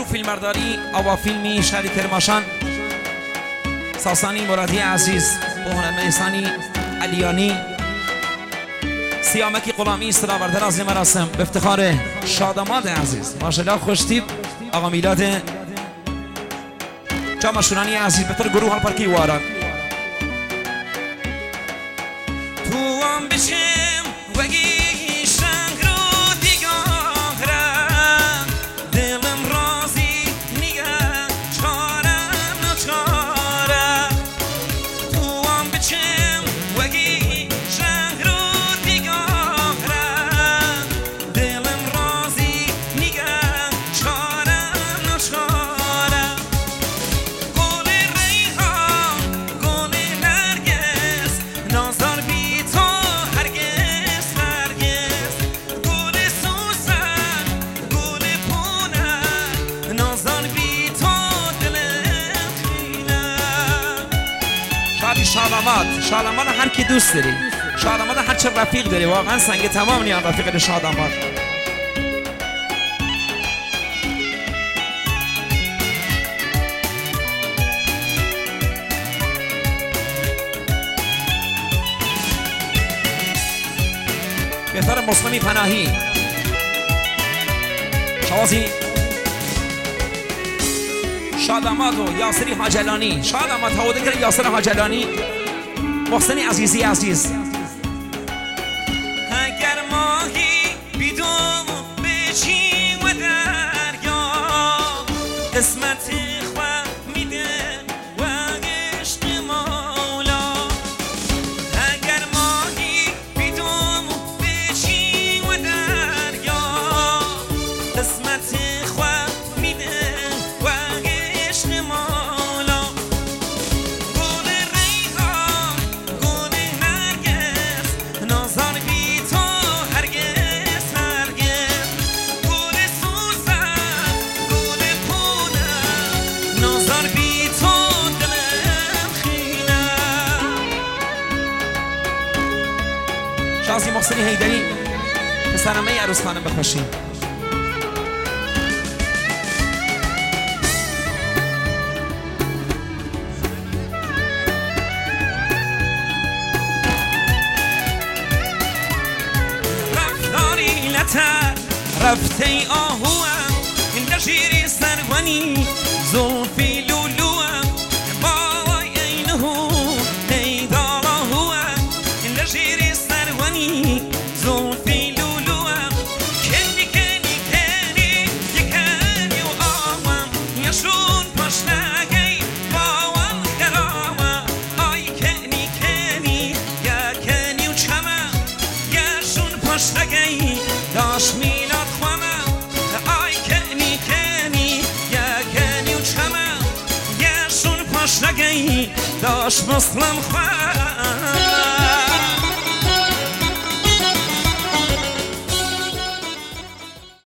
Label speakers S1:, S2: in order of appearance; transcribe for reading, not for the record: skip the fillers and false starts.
S1: فیلمبرداری او فیلمی شهری کرماشان ساسانی مرادی عزیز و هنرمندانی علیانی سیامکی غلامی استراورده از مراسم به افتخار شاداماد عزیز ماشاءالله خوشتیب آقا میلاد جامع شورانی عزیز به طور گروه پارکی واران تو هم بشم وگی شاداماد هر کی دوست داری شاداماد هر چه رفیق داری واقعا سنگ تمام نیام رفیق شاداماد بهتر مسلمی پناهی شوازی شاداماد و یاسری حاجلانی شاداماد هوده کرد یاسر حاجلانی محسن عزیزی عزیز اگر ماهی بیدوم بچی و دریا قسمت خواه میده و عشق مولا اگر ماهی بیدوم بچی و دریا قسمت خواه میده و عشق مولا شازی محسنی حیدری پسرمه عروس خانم بخوشیم رفتاری لطر رفته آهوام این نشیری سرونی زلفی لولوام بای اینهو نیدال آهوام این نشیری زلفی لولوام کنی کنی کنی یکنی و آوام یشون پشنگی باوال خرامم آی کنی کنی یکنی و چمم یشون پشنگی داش میلاد خوامم آی کنی کنی یکنی و چمم یشون پشنگی داش مسلم خوام